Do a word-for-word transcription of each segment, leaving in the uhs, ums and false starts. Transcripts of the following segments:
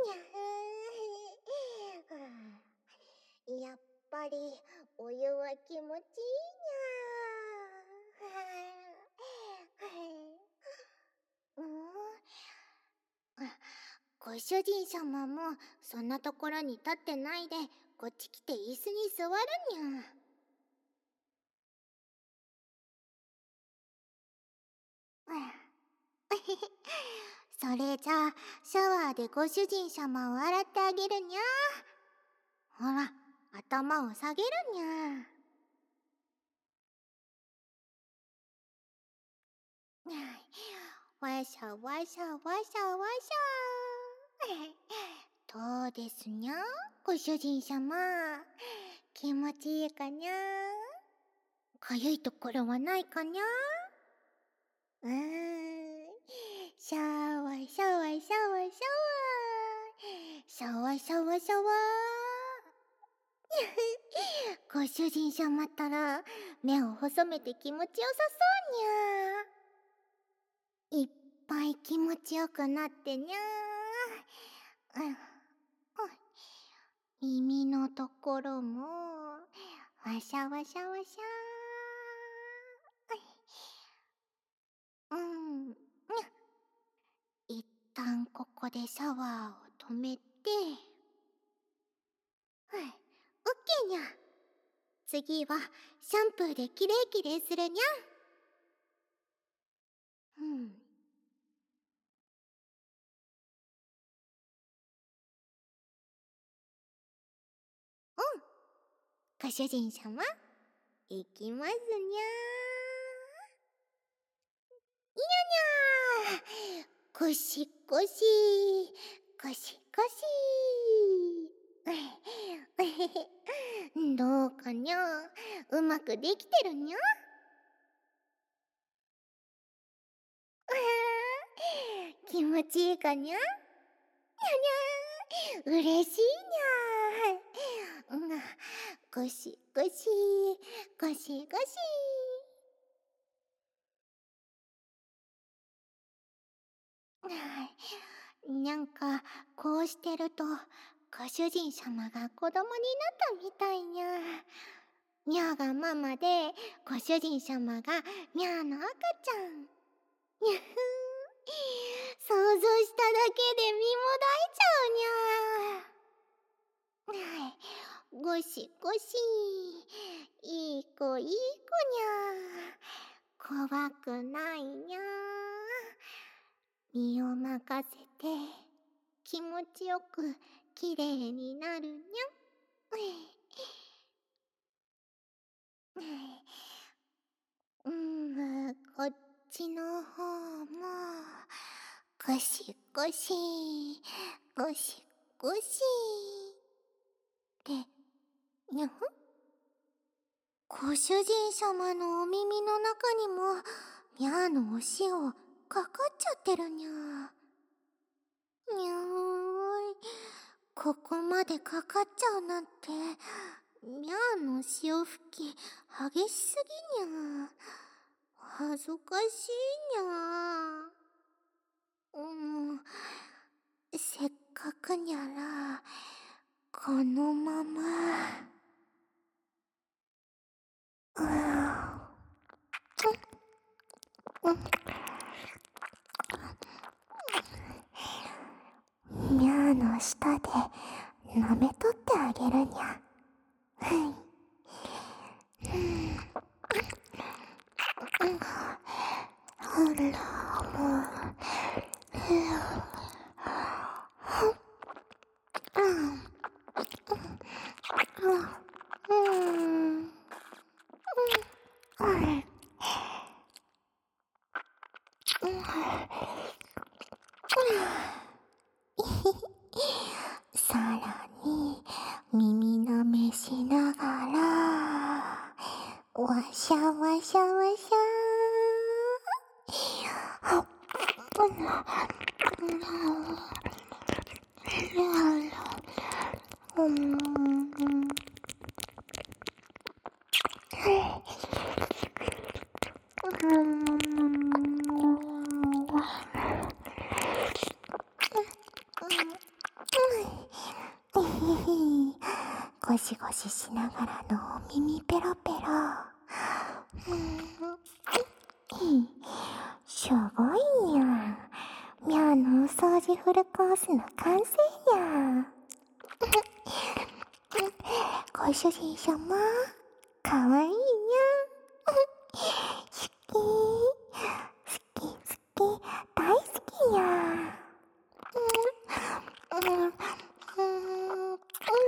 にゃ。やっぱりお湯は気持ちいいにゃ。うん、ご主人様もそんなところに立ってないでこっち来て椅子に座るにゃ。それじゃあシャワーでご主人様を洗ってあげるにゃ。ほら、頭を下げるにゃ。わしゃわしゃわしゃわしゃ。どうですにゃ、ご主人様。気持ちいいかにゃ。かゆいところはないかにゃ。うーん。シャワーシャワーシャワーシャワーシャワーシャワーシャワー。ご主人様ったら目を細めて気持ちよさそうにゃ。いっぱい気持ちよくなってにゃ。うん、耳のところもわしゃわしゃわしゃ。うん、一旦ここでシャワーを止めて、はい、オッケーにゃ。次はシャンプーできれいきれいするにゃ。うん。うん。ご主人様、いきますにゃ。いやにゃー。ゴシゴシゴシゴシ。どうかにゃ、うまくできてるにゃ。気持ちいいかにゃ。にゃにゃー、嬉しいにゃ。うん、ゴシゴシゴシゴシ。なんかこうしてるとご主人様が子供になったみたいにゃ。にゃがママでご主人様がにゃの赤ちゃん。にゃふん、想像しただけで身もだえちゃうにゃ。ゴシゴシ、いい子いい子にゃ。怖くないにゃ。身を任せて気持ちよくきれいになるにゃ。うん、こっちの方もゴシゴシゴシゴシってにゃ。ご主人様のお耳の中にもにゃーのお塩かかっちゃってるにゃ。にゃーい、ここまでかかっちゃうなんて、にゃーの潮吹き激しすぎにゃ。恥ずかしいにゃ。うん、せっかくにゃらこのまま。うん、うん、にゃーの舌で舐めとってあげるにゃ。はい。ほらもう。さらに耳なめしながらわしゃわしゃわしゃー。うんししながらのお耳ペロペロ。うん、すごいにゃ。ミャーのお掃除フルコースの完成にゃ。ご主人様、かわいいにゃ。好き、好き好き、大好きにゃ。うんうんうん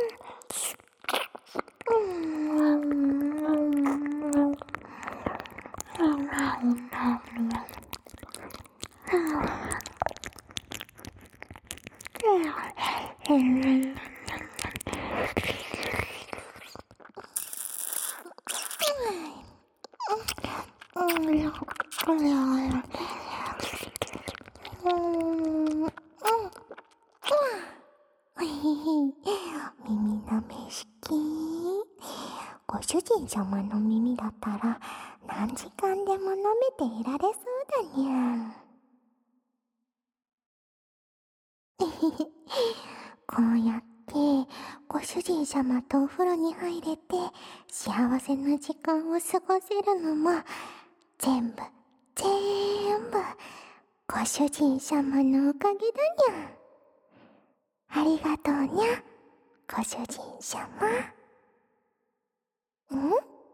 耳なめ好き。ご主人様の耳だったら何時間でも舐めていられそうだにゃ。こうやってご主人様とお風呂に入れて幸せな時間を過ごせるのも全部全部ご主人様のおかげだにゃ。ありがとうにゃ、ご主人様。ん？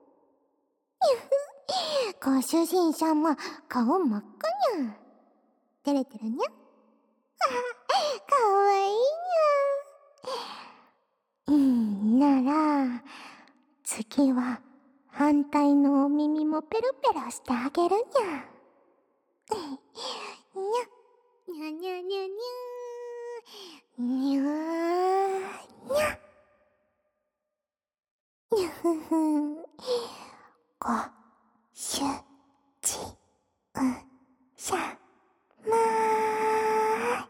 ご主人様、顔真っ赤にゃ。照れてるにゃ。かわいいにゃ。いいなら、次は反対のお耳もペロペロしてあげるにゃ。にゃ、にゃにゃにゃにゃ。にゃーにゃ。にゃふふ。ごしゅじんしゃまー。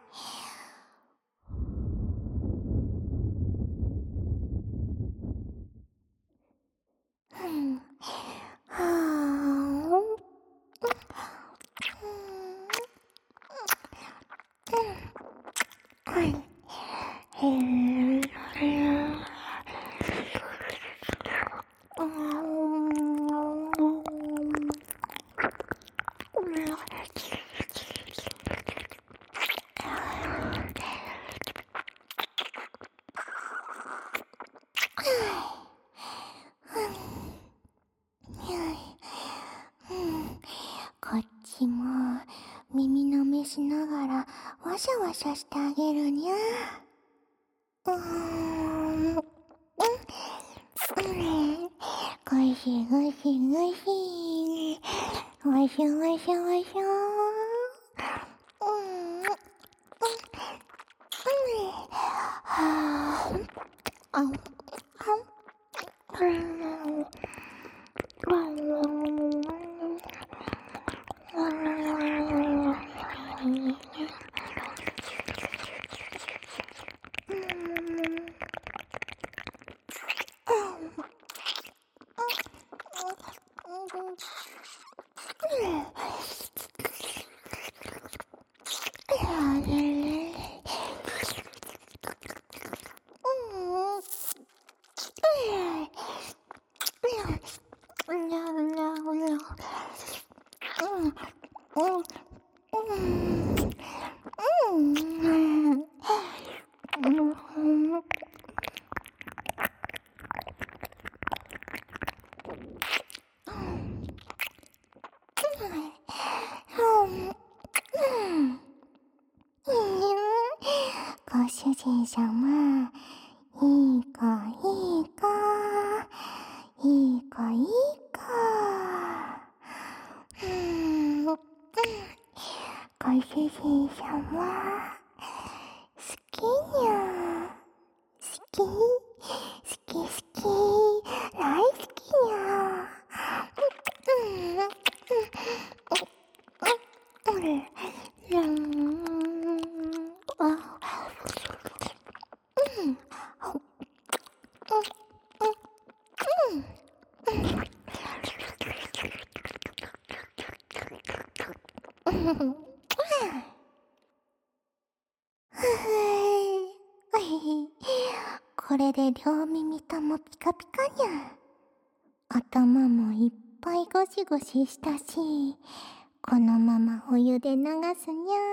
うんはーんはい。へーこっちも耳なめしながらわしゃわしゃしてあげるにゃ。うーん。うん。ごしごしごし。わしゃわしゃわしゃ。うん。うん。はぁ。あん。あん。うん。ご主人様、いいかいいか、いいかいいか。うーん、ご主人様、好きにゃ。好き、好き好き、大好きにゃ。うん、うん、うん、うん、あ、うん、ごこれで両耳ともピカピカにゃ。頭もいっぱいゴシゴシしたし、このままお湯で流すにゃ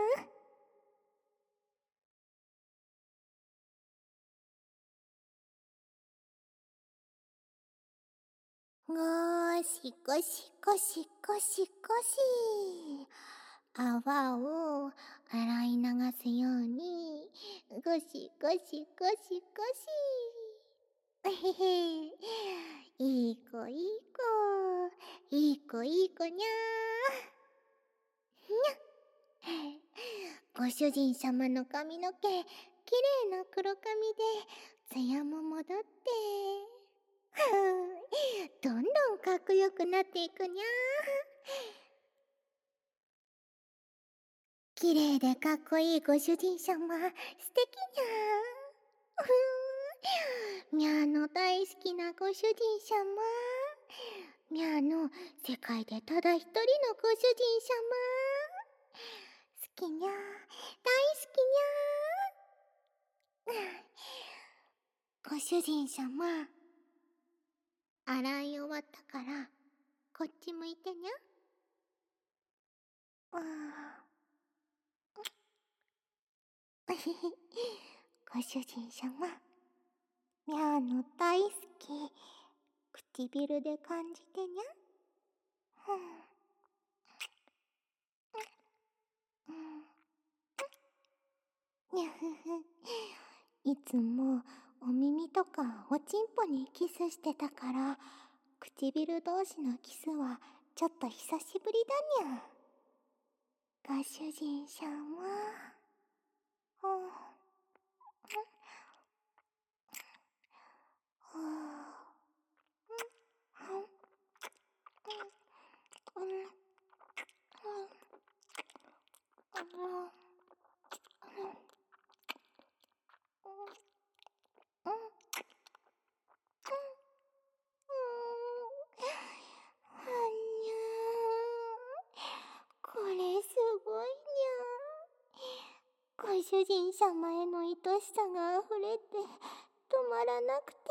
ー。ゴシゴシゴシゴシゴシ。泡を洗い流すように、ゴシゴシゴシゴシ。えへへ。いい子いい子。いい子いい子にゃー。にゃ。ご主人様の髪の毛、きれいな黒髪で、ツヤも戻って。どんどんかっこよくなっていくにゃー。きれいでかっこいいご主人様、素敵にゃー。みゃーの大好きなご主人様。みゃーの世界でただ一人のご主人様。好きにゃー、大好きにゃー。ご主人様、洗い終わったからこっち向いてにゃ。あーご主人様、みゃーの大好き唇で感じてにゃ。にゃふふ。いつもお耳とかおちんぽにキスしてたから、唇同士のキスはちょっと久しぶりだにゃ。ご主人様。うんこれすごいにゃ。ご主人様への愛しさが溢れて止まらなくて、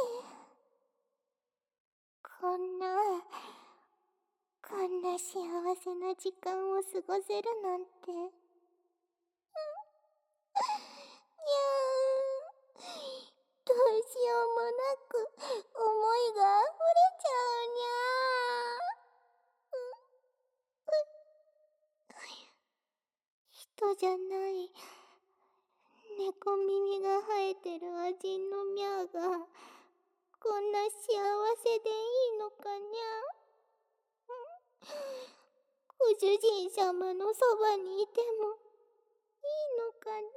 こんなこんな幸せな時間を過ごせるなんて。にゃー。どうしようもなく思いが溢れちゃうにゃー。人じゃない猫耳が生えてるアジンのミャーがこんな幸せでいいのかにゃ。ご主人様のそばにいてもいいのかに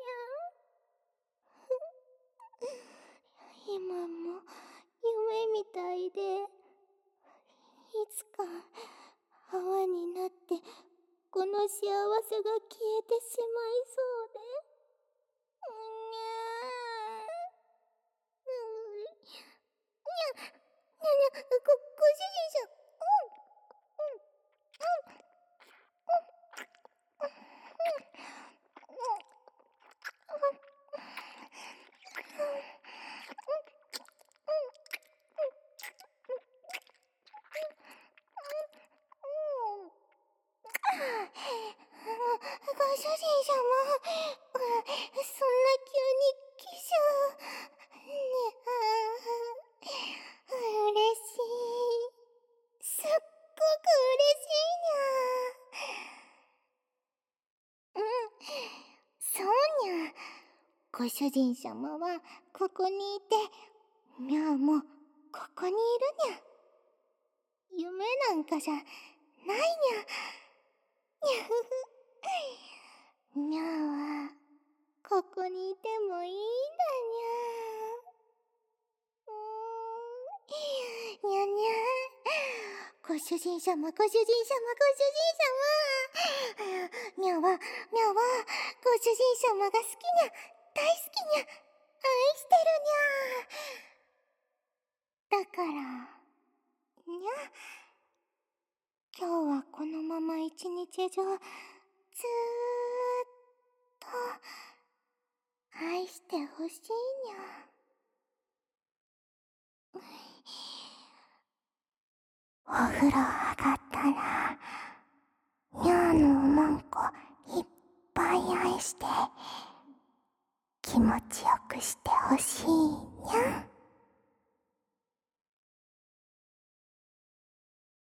ゃ。今も夢みたいで、いつか泡になってこの幸せが消えてしまいそうで。にゃー。うんにゃにゃにゃ、ご、ご主人様。ご主人様、そんな急にキスね。嬉しい。すっごく嬉しいにゃ。うん、そうにゃ。ご主人様はここにいて、みゃーもここにいるにゃ。夢なんかじゃないにゃ。にゃふふ。にゃーはここにいてもいいんだにゃ。うーん。にゃにゃ。ご主人様、ご主人様、ご主人様。にゃは、にゃは、ご主人様が好きにゃ。大好きにゃ。愛してるにゃ。だから、にゃ。今日はこのまま一日中、ずーっと、愛してほしいにゃ。 お風呂上がったらにゃーのおまんこいっぱい愛して気持ちよくしてほしいにゃん。